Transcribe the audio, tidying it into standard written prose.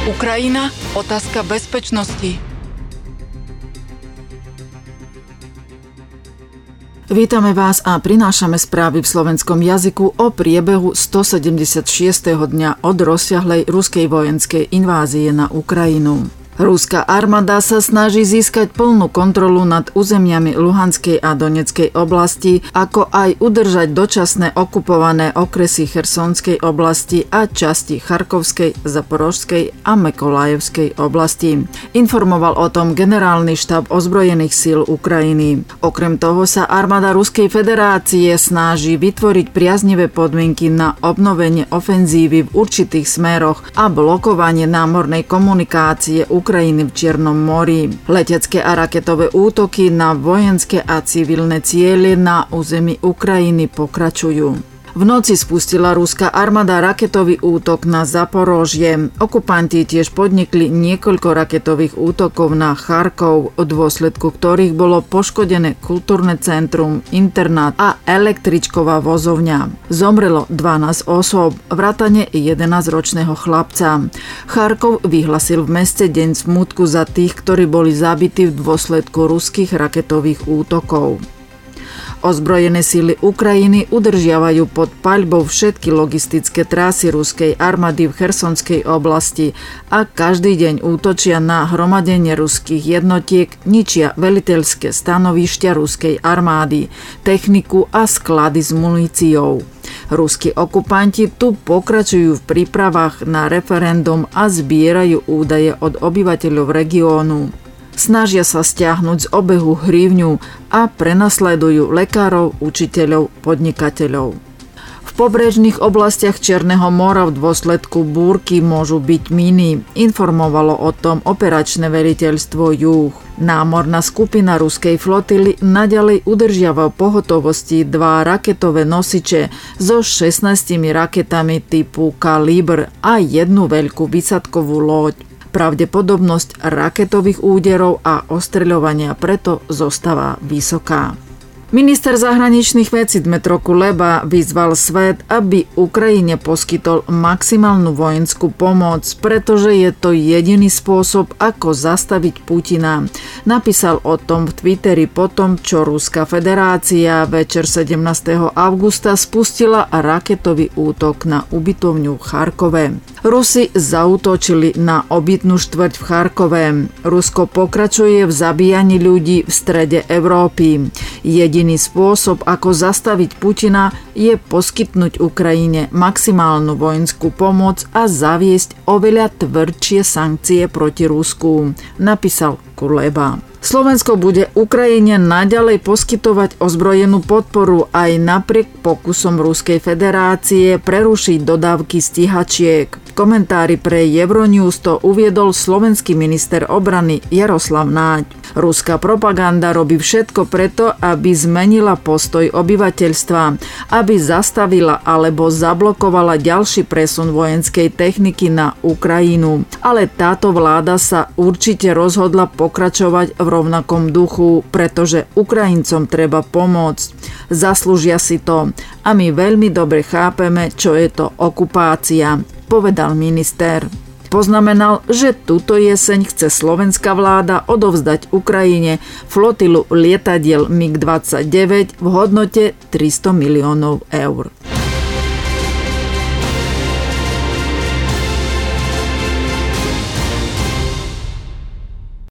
Ukrajina, otázka bezpečnosti. Vítame vás a prinášame správy v slovenskom jazyku o priebehu 176. dňa od rozsiahlej ruskej vojenskej invázie na Ukrajinu. Ruská armáda sa snaží získať plnú kontrolu nad územiami Luhanskej a Donetskej oblasti, ako aj udržať dočasné okupované okresy Chersonskej oblasti a časti Charkovskej, Zaporožskej a Mykolajevskej oblasti. Informoval o tom generálny štáb ozbrojených síl Ukrajiny. Okrem toho sa armáda Ruskej federácie snaží vytvoriť priaznivé podmienky na obnovenie ofenzívy v určitých smeroch a blokovanie námornej komunikácie Ukrajiny v Čiernom mori. Letecké a raketové útoky na vojenské a civilné ciele na území Ukrajiny pokračujú. V noci spustila ruská armáda raketový útok na Zaporožie. Okupanti tiež podnikli niekoľko raketových útokov na Charkov, v dôsledku ktorých bolo poškodené kultúrne centrum, internát a električková vozovňa. Zomrelo 12 osôb, vrátane 11-ročného chlapca. Charkov vyhlasil v meste deň smútku za tých, ktorí boli zabití v dôsledku ruských raketových útokov. Ozbrojené síly Ukrajiny udržiavajú pod paľbou všetky logistické trasy ruskej armády v Chersonskej oblasti a každý deň útočia na hromadenie ruských jednotiek, ničia veliteľské stanovištia ruskej armády, techniku a sklady s muníciou. Ruskí okupanti tu pokračujú v prípravách na referendum a zbierajú údaje od obyvateľov regiónu. Snažia sa stiahnuť z obehu hryvňu a prenasledujú lekárov, učiteľov, podnikateľov. V pobrežných oblastiach Čierneho mora v dôsledku búrky môžu byť míny, informovalo o tom operačné veliteľstvo Juh. Námorná skupina ruskej flotily naďalej udržiava v pohotovosti 2 raketové nosiče so 16 raketami typu Kalibr a 1 veľkú výsadkovú loď. Pravdepodobnosť raketových úderov a ostreľovania preto zostáva vysoká. Minister zahraničných vecí Dmytro Kuleba vyzval svet, aby Ukrajine poskytol maximálnu vojenskú pomoc, pretože je to jediný spôsob, ako zastaviť Putina. Napísal o tom v Twitteri po tom, čo Ruská federácia večer 17. augusta spustila raketový útok na ubytovňu v Charkove. Rusi zaútočili na obytnú štvrť v Charkove. Rusko pokračuje v zabíjaní ľudí v strede Európy. Jediný spôsob, ako zastaviť Putina, je poskytnúť Ukrajine maximálnu vojenskú pomoc a zaviesť oveľa tvrdšie sankcie proti Rusku, napísal Kuleba. Slovensko bude Ukrajine naďalej poskytovať ozbrojenú podporu aj napriek pokusom Ruskej federácie prerušiť dodávky stíhačiek. V komentári pre Euronews to uviedol slovenský minister obrany Jaroslav Náď. Ruská propaganda robí všetko preto, aby zmenila postoj obyvateľstva, aby zastavila alebo zablokovala ďalší presun vojenskej techniky na Ukrajinu. Ale táto vláda sa určite rozhodla pokračovať v rovnakom duchu, pretože Ukrajincom treba pomôcť. Zaslúžia si to a my veľmi dobre chápeme, čo je to okupácia, povedal minister. Poznamenal, že túto jeseň chce slovenská vláda odovzdať Ukrajine flotilu lietadiel MiG-29 v hodnote 300 miliónov eur.